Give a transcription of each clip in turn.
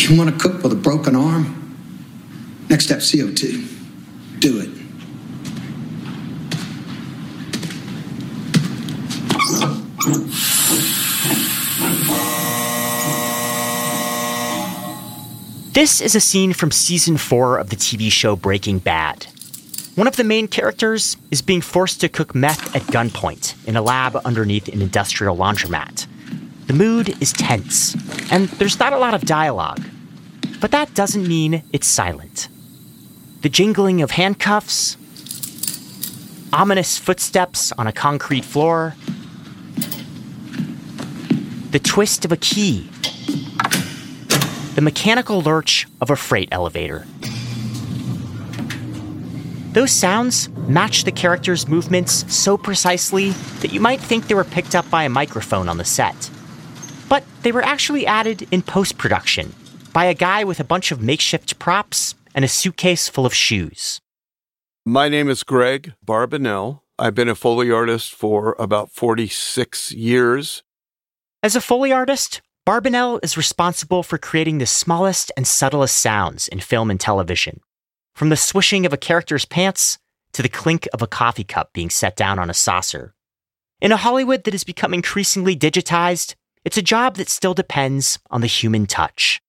You want to cook with a broken arm? Next step, CO2. Do it. This is a scene from season 4 of the TV show Breaking Bad. One of the main characters is being forced to cook meth at gunpoint in a lab underneath an industrial laundromat. The mood is tense, and there's not a lot of dialogue. But that doesn't mean it's silent. The jingling of handcuffs, ominous footsteps on a concrete floor, the twist of a key, the mechanical lurch of a freight elevator. Those sounds match the characters' movements so precisely that you might think they were picked up by a microphone on the set. But they were actually added in post-production by a guy with a bunch of makeshift props and a suitcase full of shoes. My name is Greg Barbanel. I've been a Foley artist for about 46 years. As a Foley artist, Barbanel is responsible for creating the smallest and subtlest sounds in film and television, from the swishing of a character's pants to the clink of a coffee cup being set down on a saucer. In a Hollywood that has become increasingly digitized, it's a job that still depends on the human touch.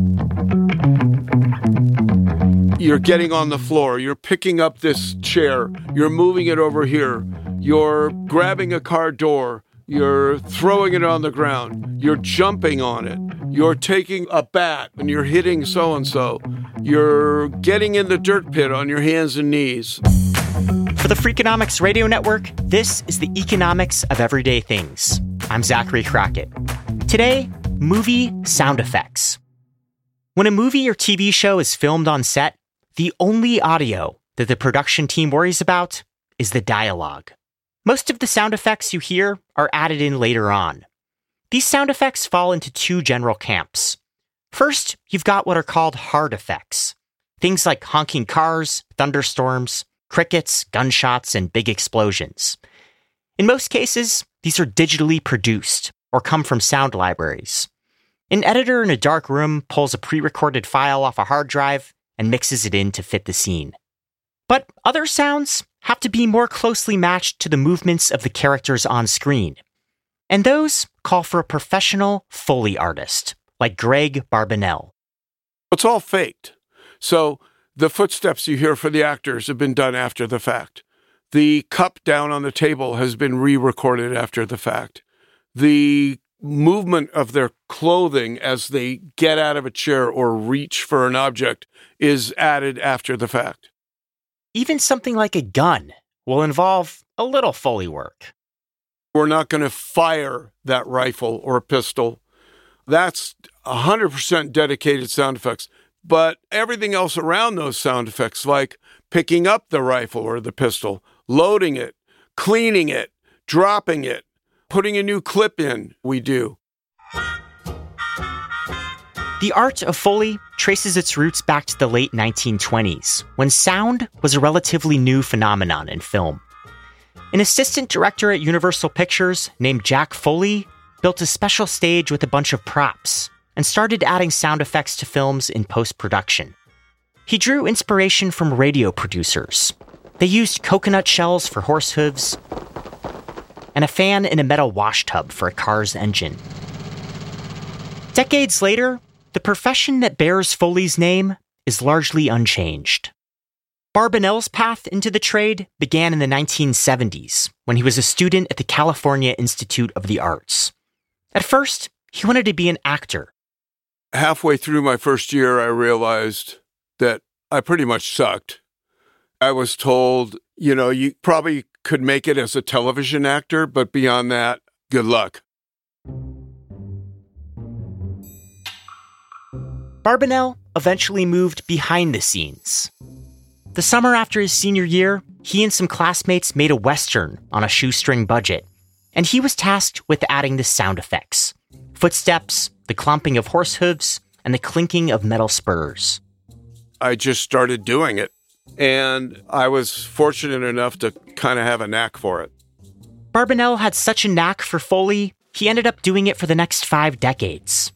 You're getting on the floor, you're picking up this chair, you're moving it over here, you're grabbing a car door, you're throwing it on the ground, you're jumping on it, you're taking a bat and you're hitting so-and-so, you're getting in the dirt pit on your hands and knees. For the Freakonomics Radio Network, this is the economics of everyday things. I'm Zachary Crockett. Today, movie sound effects. When a movie or TV show is filmed on set, the only audio that the production team worries about is the dialogue. Most of the sound effects you hear are added in later on. These sound effects fall into two general camps. First, you've got what are called hard effects. Things like honking cars, thunderstorms, crickets, gunshots, and big explosions. In most cases, these are digitally produced or come from sound libraries. An editor in a dark room pulls a pre-recorded file off a hard drive and mixes it in to fit the scene. But other sounds have to be more closely matched to the movements of the characters on screen. And those call for a professional Foley artist, like Greg Barbanel. It's all faked. So the footsteps you hear for the actors have been done after the fact. The cup down on the table has been re-recorded after the fact. The movement of their clothing as they get out of a chair or reach for an object is added after the fact. Even something like a gun will involve a little Foley work. We're not going to fire that rifle or pistol. That's 100% dedicated sound effects. But everything else around those sound effects, like picking up the rifle or the pistol, loading it, cleaning it, dropping it, putting a new clip in, we do. The art of Foley traces its roots back to the late 1920s, when sound was a relatively new phenomenon in film. An assistant director at Universal Pictures named Jack Foley built a special stage with a bunch of props and started adding sound effects to films in post-production. He drew inspiration from radio producers. They used coconut shells for horse hooves and a fan in a metal wash tub for a car's engine. Decades later, the profession that bears Foley's name is largely unchanged. Barbanel's path into the trade began in the 1970s, when he was a student at the California Institute of the Arts. At first, he wanted to be an actor. Halfway through my first year, I realized that I pretty much sucked. I was told, you probably could make it as a television actor, but beyond that, good luck. Barbanel eventually moved behind the scenes. The summer after his senior year, he and some classmates made a Western on a shoestring budget, and he was tasked with adding the sound effects: footsteps, the clomping of horse hooves, and the clinking of metal spurs. I just started doing it, and I was fortunate enough to kind of have a knack for it. Barbanel had such a knack for Foley, he ended up doing it for the next 5 decades.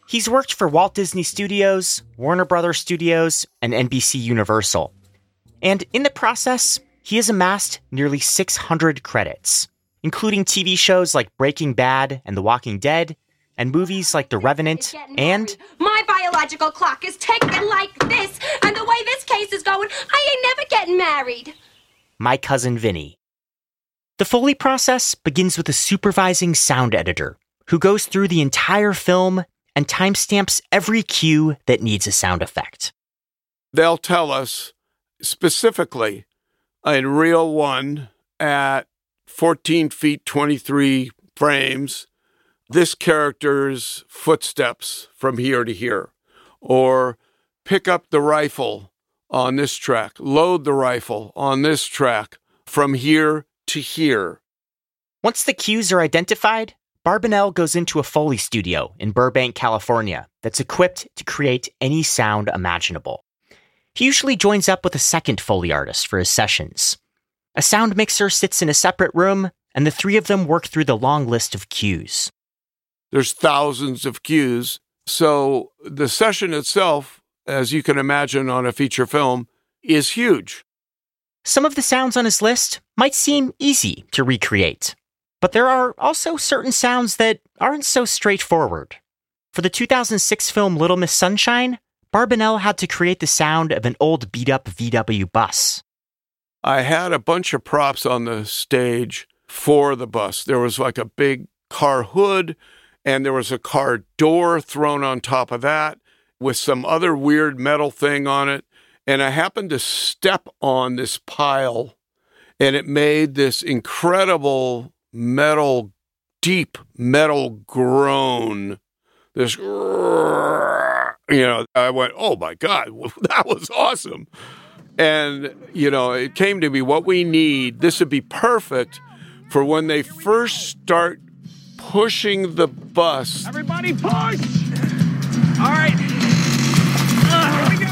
He's worked for Walt Disney Studios, Warner Brothers Studios, and NBC Universal. And in the process, he has amassed nearly 600 credits, including TV shows like Breaking Bad and The Walking Dead, and movies like The Revenant, and... My biological clock is ticking like this, and the way this case is going, I ain't never getting married. My Cousin Vinny. The Foley process begins with a supervising sound editor who goes through the entire film and timestamps every cue that needs a sound effect. They'll tell us specifically in reel 1 at 14 feet 23 frames, this character's footsteps from here to here, or pick up the rifle on this track, load the rifle on this track from here to here. Once the cues are identified, Barbanel goes into a Foley studio in Burbank, California, that's equipped to create any sound imaginable. He usually joins up with a second Foley artist for his sessions. A sound mixer sits in a separate room, and the three of them work through the long list of cues. There's thousands of cues, so the session itself, as you can imagine on a feature film, is huge. Some of the sounds on his list might seem easy to recreate, but there are also certain sounds that aren't so straightforward. For the 2006 film Little Miss Sunshine, Barbanel had to create the sound of an old beat-up VW bus. I had a bunch of props on the stage for the bus. There was like a big car hood, and there was a car door thrown on top of that with some other weird metal thing on it. And I happened to step on this pile, and it made this incredible metal, deep metal groan. This, I went, oh my God, that was awesome. And, it came to me, what we need, this would be perfect for when they first start pushing the bus. Everybody push! All right. Here we go.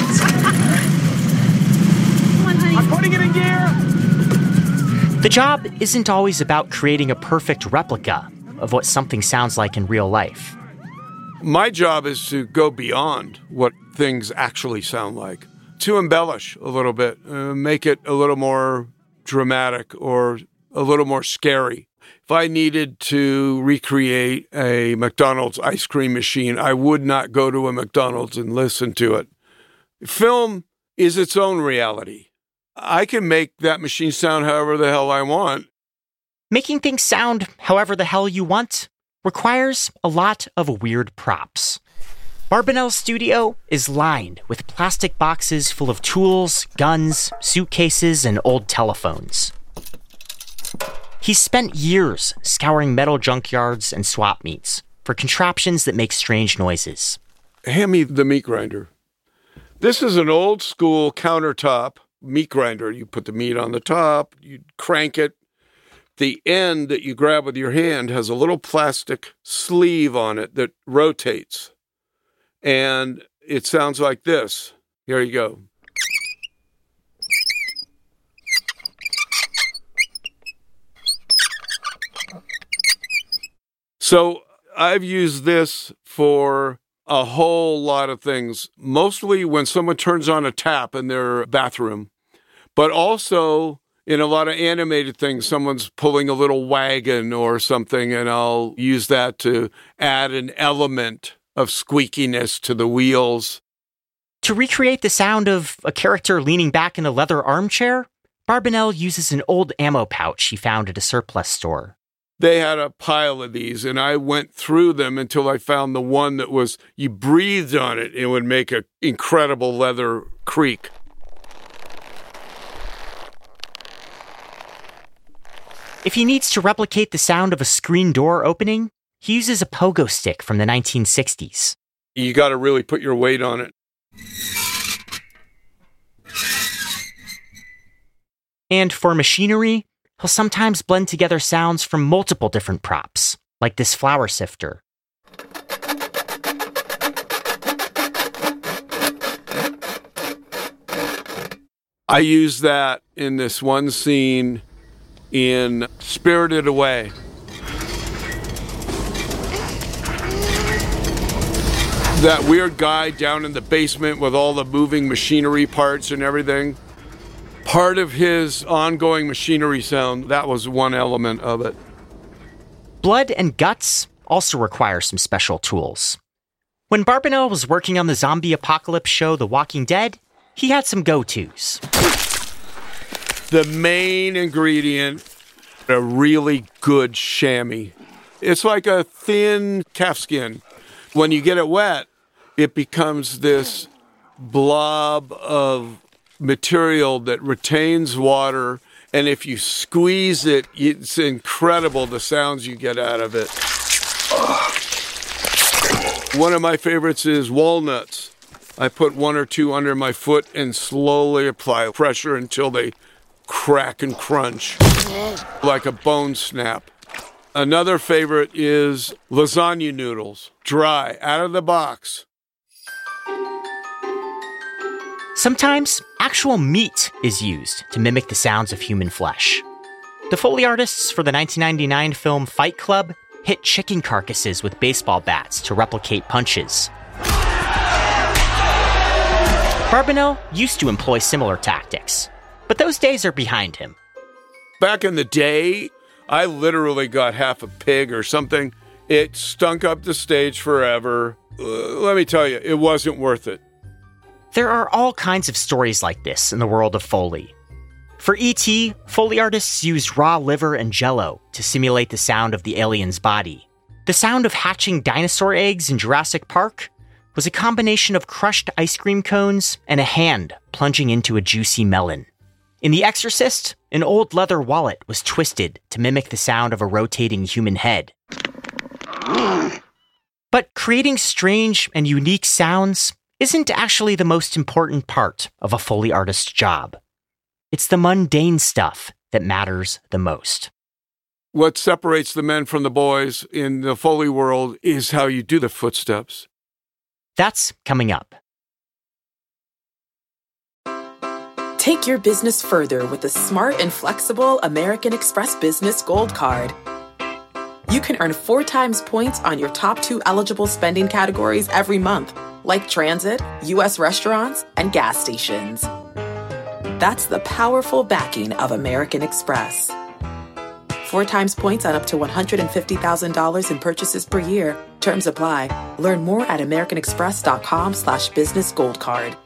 Come on, honey. I'm putting it in gear. The job isn't always about creating a perfect replica of what something sounds like in real life. My job is to go beyond what things actually sound like, to embellish a little bit, make it a little more dramatic or a little more scary. If I needed to recreate a McDonald's ice cream machine, I would not go to a McDonald's and listen to it. Film is its own reality. I can make that machine sound however the hell I want. Making things sound however the hell you want requires a lot of weird props. Barbanel's studio is lined with plastic boxes full of tools, guns, suitcases, and old telephones. He's spent years scouring metal junkyards and swap meets for contraptions that make strange noises. Hand me the meat grinder. This is an old school countertop meat grinder. You put the meat on the top, you crank it. The end that you grab with your hand has a little plastic sleeve on it that rotates. And it sounds like this. Here you go. So I've used this for a whole lot of things, mostly when someone turns on a tap in their bathroom, but also in a lot of animated things, someone's pulling a little wagon or something, and I'll use that to add an element of squeakiness to the wheels. To recreate the sound of a character leaning back in a leather armchair, Barbanel uses an old ammo pouch he found at a surplus store. They had a pile of these, and I went through them until I found the one that was, you breathed on it, it would make an incredible leather creak. If he needs to replicate the sound of a screen door opening, he uses a pogo stick from the 1960s. You got to really put your weight on it. And for machinery, he'll sometimes blend together sounds from multiple different props, like this flour sifter. I use that in this one scene in Spirited Away. That weird guy down in the basement with all the moving machinery parts and everything. Part of his ongoing machinery sound, that was one element of it. Blood and guts also require some special tools. When Barbanel was working on the zombie apocalypse show The Walking Dead, he had some go-tos. The main ingredient, a really good chamois. It's like a thin calf skin. When you get it wet, it becomes this blob of material that retains water, and if you squeeze it, it's incredible the sounds you get out of it. One of my favorites is walnuts. I put one or two under my foot and slowly apply pressure until they crack and crunch like a bone snap. Another favorite is lasagna noodles, dry, out of the box. Sometimes actual meat is used to mimic the sounds of human flesh. The Foley artists for the 1999 film Fight Club hit chicken carcasses with baseball bats to replicate punches. Barbanel used to employ similar tactics, but those days are behind him. Back in the day, I literally got half a pig or something. It stunk up the stage forever. Let me tell you, it wasn't worth it. There are all kinds of stories like this in the world of Foley. For E.T., Foley artists used raw liver and jello to simulate the sound of the alien's body. The sound of hatching dinosaur eggs in Jurassic Park was a combination of crushed ice cream cones and a hand plunging into a juicy melon. In The Exorcist, an old leather wallet was twisted to mimic the sound of a rotating human head. But creating strange and unique sounds isn't actually the most important part of a Foley artist's job. It's the mundane stuff that matters the most. What separates the men from the boys in the Foley world is how you do the footsteps. That's coming up. Take your business further with the smart and flexible American Express Business Gold Card. You can earn 4 times points on your top 2 eligible spending categories every month, like transit, U.S. restaurants, and gas stations. That's the powerful backing of American Express. 4 times points on up to $150,000 in purchases per year. Terms apply. Learn more at americanexpress.com/businessgoldcard.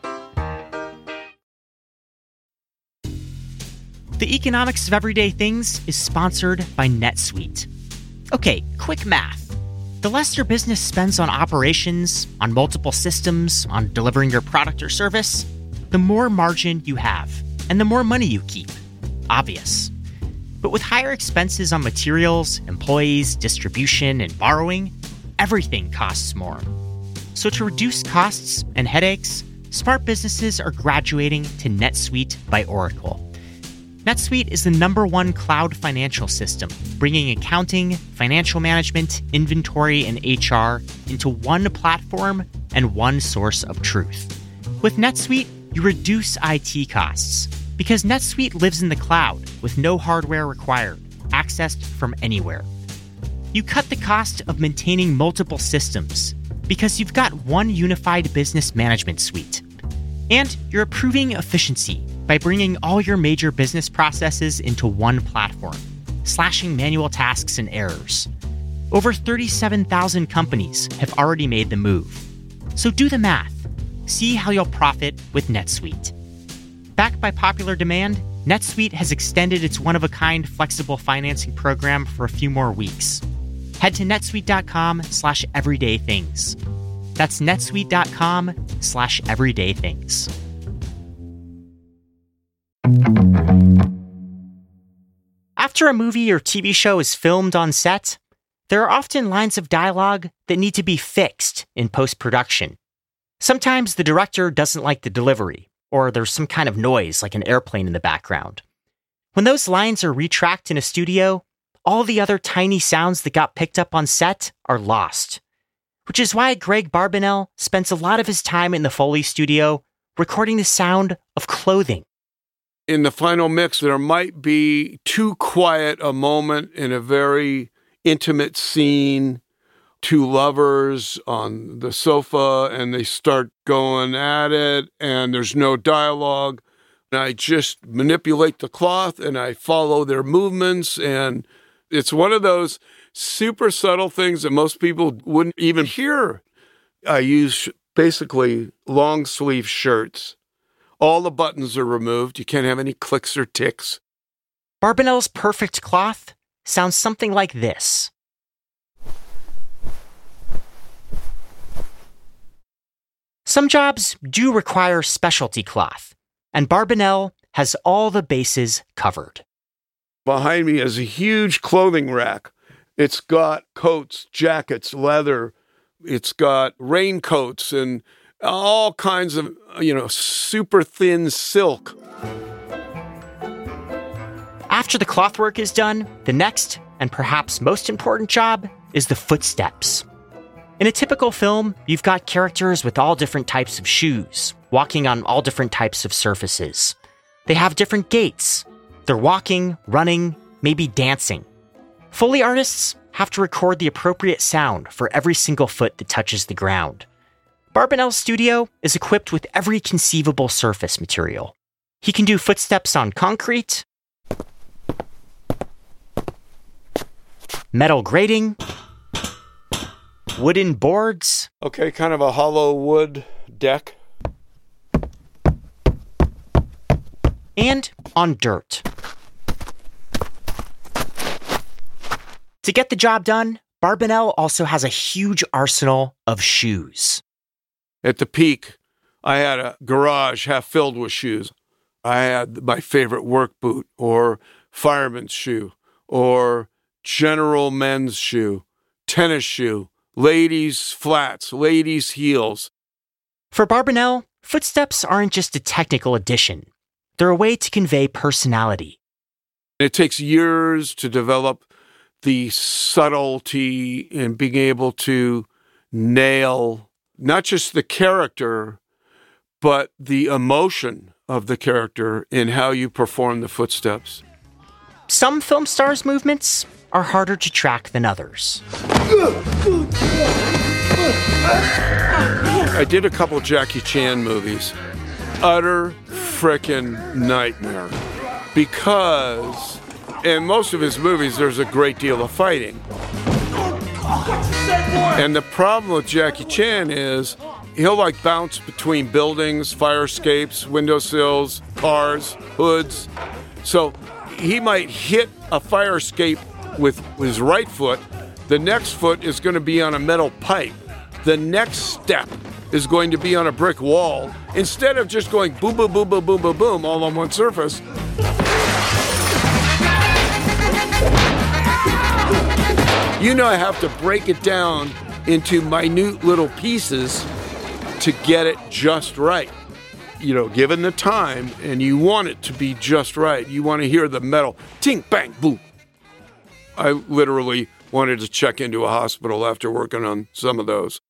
The Economics of Everyday Things is sponsored by NetSuite. Okay, quick math. The less your business spends on operations, on multiple systems, on delivering your product or service, the more margin you have, and the more money you keep. Obvious. But with higher expenses on materials, employees, distribution, and borrowing, everything costs more. So to reduce costs and headaches, smart businesses are graduating to NetSuite by Oracle. NetSuite is the #1 cloud financial system, bringing accounting, financial management, inventory, and HR into one platform and one source of truth. With NetSuite, you reduce IT costs because NetSuite lives in the cloud with no hardware required, accessed from anywhere. You cut the cost of maintaining multiple systems because you've got one unified business management suite. And you're improving efficiency by bringing all your major business processes into one platform, slashing manual tasks and errors. Over 37,000 companies have already made the move. So do the math. See how you'll profit with NetSuite. Backed by popular demand, NetSuite has extended its one-of-a-kind flexible financing program for a few more weeks. Head to netsuite.com/everydaythings. That's netsuite.com/everydaythings. After a movie or TV show is filmed on set, there are often lines of dialogue that need to be fixed in post-production. Sometimes the director doesn't like the delivery, or there's some kind of noise like an airplane in the background. When those lines are retracked in a studio, all the other tiny sounds that got picked up on set are lost. Which is why Greg Barbanel spends a lot of his time in the Foley studio recording the sound of clothing. In the final mix, there might be too quiet a moment in a very intimate scene, two lovers on the sofa and they start going at it and there's no dialogue. And I just manipulate the cloth and I follow their movements. And it's one of those super subtle things that most people wouldn't even hear. I use basically long sleeve shirts. All the buttons are removed. You can't have any clicks or ticks. Barbanel's perfect cloth sounds something like this. Some jobs do require specialty cloth, and Barbanel has all the bases covered. Behind me is a huge clothing rack. It's got coats, jackets, leather. It's got raincoats and all kinds of, super thin silk. After the cloth work is done, the next, and perhaps most important job, is the footsteps. In a typical film, you've got characters with all different types of shoes, walking on all different types of surfaces. They have different gaits. They're walking, running, maybe dancing. Foley artists have to record the appropriate sound for every single foot that touches the ground. Barbanel's studio is equipped with every conceivable surface material. He can do footsteps on concrete, metal grating, wooden boards. Okay, kind of a hollow wood deck. And on dirt. To get the job done, Barbanel also has a huge arsenal of shoes. At the peak, I had a garage half filled with shoes. I had my favorite work boot or fireman's shoe or general men's shoe, tennis shoe, ladies' flats, ladies' heels. For Barbanel, footsteps aren't just a technical addition. They're a way to convey personality. It takes years to develop the subtlety in being able to nail not just the character, but the emotion of the character in how you perform the footsteps. Some film stars' movements are harder to track than others. I did a couple Jackie Chan movies. Utter frickin' nightmare. Because in most of his movies, there's a great deal of fighting. And the problem with Jackie Chan is he'll bounce between buildings, fire escapes, windowsills, cars, hoods. So he might hit a fire escape with his right foot. The next foot is going to be on a metal pipe. The next step is going to be on a brick wall. Instead of just going boom, boom, boom, boom, boom, boom, boom, all on one surface. I have to break it down into minute little pieces to get it just right. Given the time, and you want it to be just right. You want to hear the metal ting, bang, boom. I literally wanted to check into a hospital after working on some of those.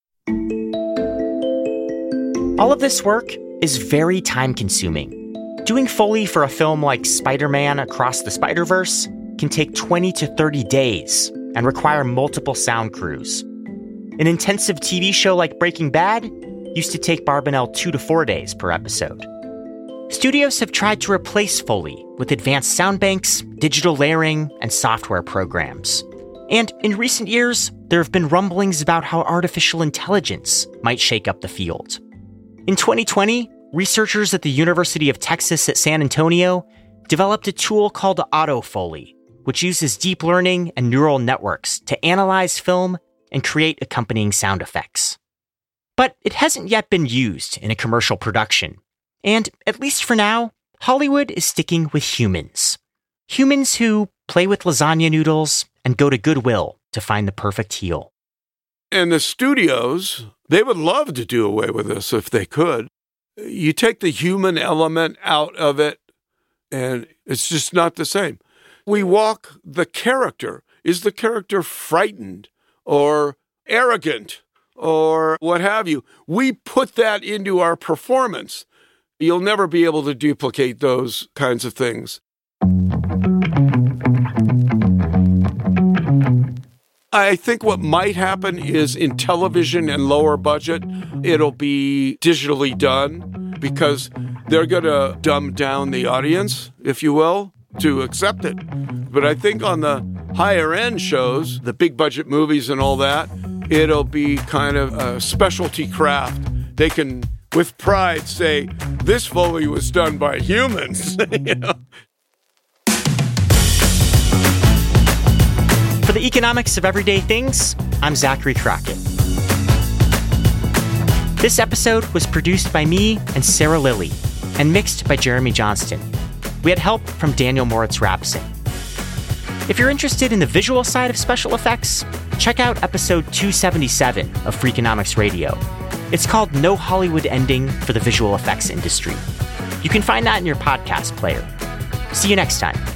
All of this work is very time-consuming. Doing Foley for a film like Spider-Man Across the Spider-Verse can take 20 to 30 days and require multiple sound crews. An intensive TV show like Breaking Bad used to take Barbanel 2 to 4 days per episode. Studios have tried to replace Foley with advanced sound banks, digital layering, and software programs. And in recent years, there have been rumblings about how artificial intelligence might shake up the field. In 2020, researchers at the University of Texas at San Antonio developed a tool called AutoFoley, which uses deep learning and neural networks to analyze film and create accompanying sound effects. But it hasn't yet been used in a commercial production. And, at least for now, Hollywood is sticking with humans. Humans who play with lasagna noodles and go to Goodwill to find the perfect heel. And the studios, they would love to do away with this if they could. You take the human element out of it, and it's just not the same. We walk the character. Is the character frightened or arrogant or what have you? We put that into our performance. You'll never be able to duplicate those kinds of I think what might happen is in television and lower budget, it'll be digitally done because they're going to dumb down the audience, if you will, to accept it. But I think on the higher end shows, the big budget movies and all that, it'll be kind of a specialty craft. They can, with pride, say, this Foley was done by humans. You know? For the Economics of Everyday Things, I'm Zachary Crockett. This episode was produced by me and Sarah Lilly and mixed by Jeremy Johnston. We had help from Daniel Moritz-Rapson. If you're interested in the visual side of special effects, check out episode 277 of Freakonomics Radio. It's called No Hollywood Ending for the Visual Effects Industry. You can find that in your podcast player. See you next time.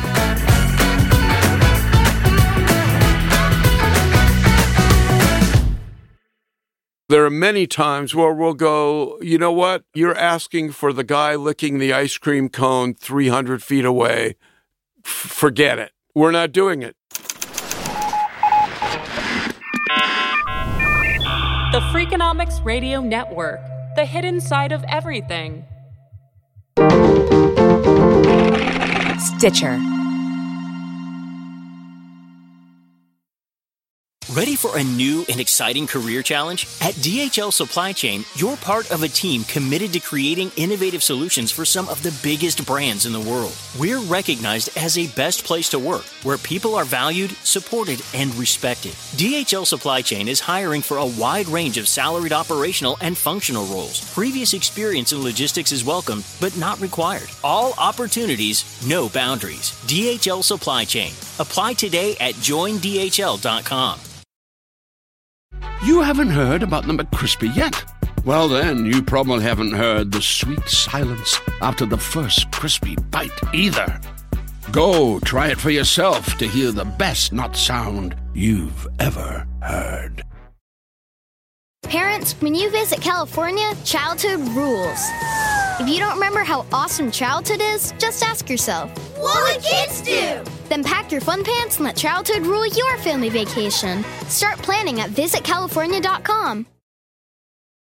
There are many times where we'll go, you know what? You're asking for the guy licking the ice cream cone 300 feet away. Forget it. We're not doing it. The Freakonomics Radio Network, the hidden side of everything. Stitcher. Ready for a new and exciting career challenge? At DHL Supply Chain, you're part of a team committed to creating innovative solutions for some of the biggest brands in the world. We're recognized as a best place to work, where people are valued, supported, and respected. DHL Supply Chain is hiring for a wide range of salaried operational and functional roles. Previous experience in logistics is welcome, but not required. All opportunities, no boundaries. DHL Supply Chain. Apply today at joindhl.com. You haven't heard about the McCrispy yet? Well, then, you probably haven't heard the sweet silence after the first crispy bite either. Go try it for yourself to hear the best nut sound you've ever heard. Parents, when you visit California, childhood rules. If you don't remember how awesome childhood is, just ask yourself, what would kids do? Then pack your fun pants and let childhood rule your family vacation. Start planning at visitcalifornia.com.